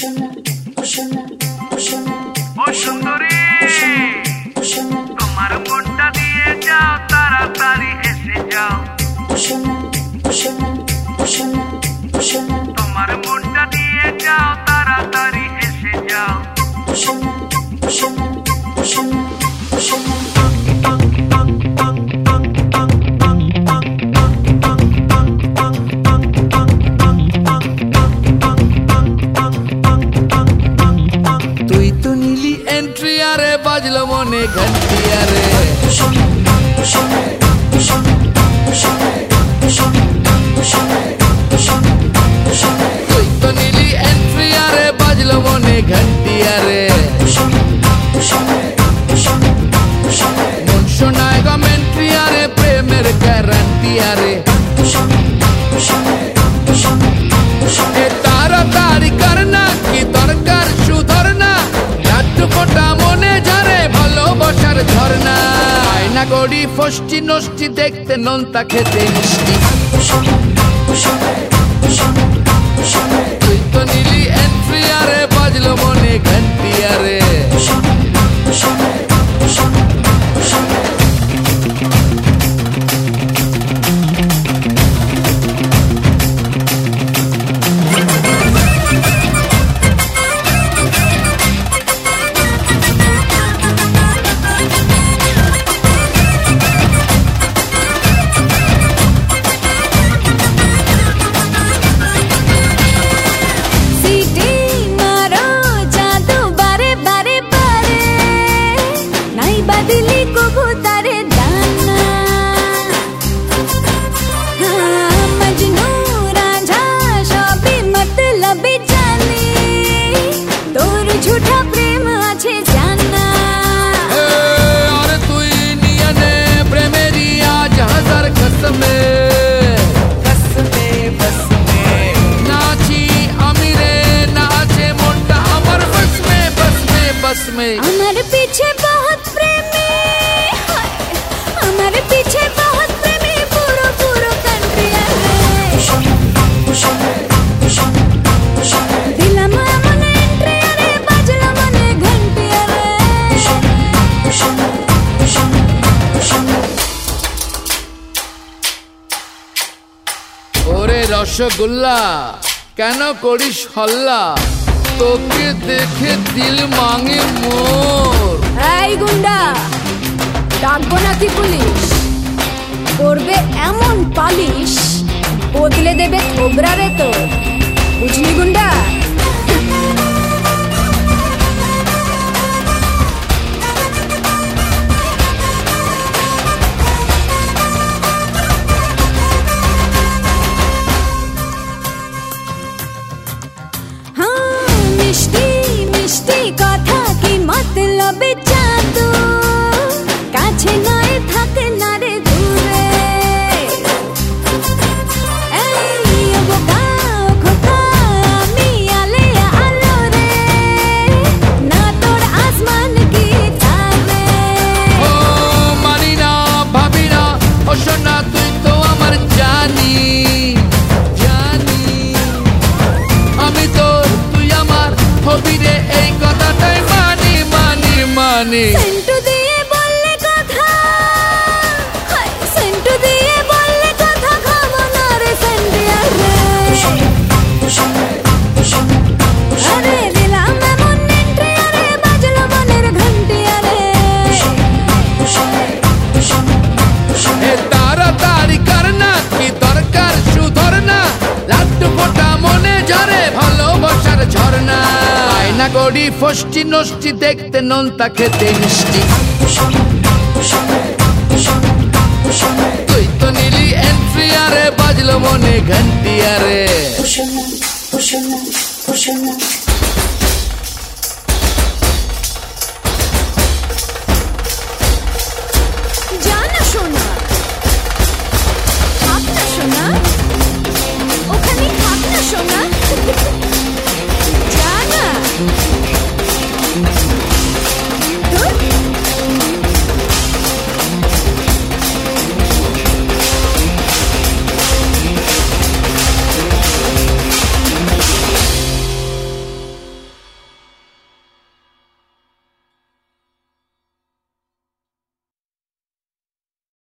ও সুন্দরী, তোমার মনটা দিয়ে যাও, তাড়াতাড়ি এসে যাও। তোমার মনটা দিয়ে যাও, তাড়াতাড়ি এসে যাও। তুই তো নীলি এন্ট্রি আরে বাজলো মনে ঘন্টি আরে। তুই তো নীলি এন্ট্রি আরে বাজলো মনে ঘন্টি আরে। মন শোনায় কমেন্ট্রি আরে, প্রেমের গ্যারান্টি আরে। তাড়াতাড়ি কর না, কি দরকার সুধর না, লাড্ডু ফোটা মনে ঝরে ভালোবাসার ঝরনা। আয়না গড়ি ফষ্টি নষ্টি, দেখতে নোনতা খেতে মিষ্টি। তুই তো নীলি এন্ট্রি আরে বাজলো মনে ঘন্টি আরে। আমার পিছে বহুত প্রেমী, আমার পিছে বহুত প্রেমী, পুরো পুরো কান্ট্রি দিলাম মনে এন্ট্রি আরে, বাজলো মনে ঘন্টি আরে। ওরে রসগোল্লা, কেন করিস হল্লা, তোকে দেখে দিল মাঙে মোর। এই গুন্ডা, ডাকবো নাকি পুলিশ? করবে এমন পালিশ, বদলে দেবে থোবরারে তো, বুঝলি গুন্ডা? মতলবে জাদু, কাছে নয় থাকে না রে দূরে। এই বোকা খোকা, আমি আলে আলো রে, না তোর আসমান কি তারে। ও মানি না, ভাবি না, ও সোনা তুই তো আমার জানি জানি। আমি তোর, তুই আমার হবি রে, এই কথাটাই মানি মানি মানি। সেন্টু দিয়ে বললে কথা, সেন্টু দিয়ে বললে কথা, খাবো না রে সেন্টি আরে। আরে দিলাম এমন এন্ট্রি আরে, বাজলো মনের ঘন্টি আরে। তাড়াতাড়ি কর না, কি দরকার সুধর না, লাড্ডু ফোটা মনে ঝরে ভালোবাসার ঝরনা। আয়না গড়ি ফষ্টি নষ্টি, দেখতে নোনতা খেতে মিষ্টি। তুই তো নীলি এন্ট্রি আরে বাজলো মনে ঘন্টি আরে।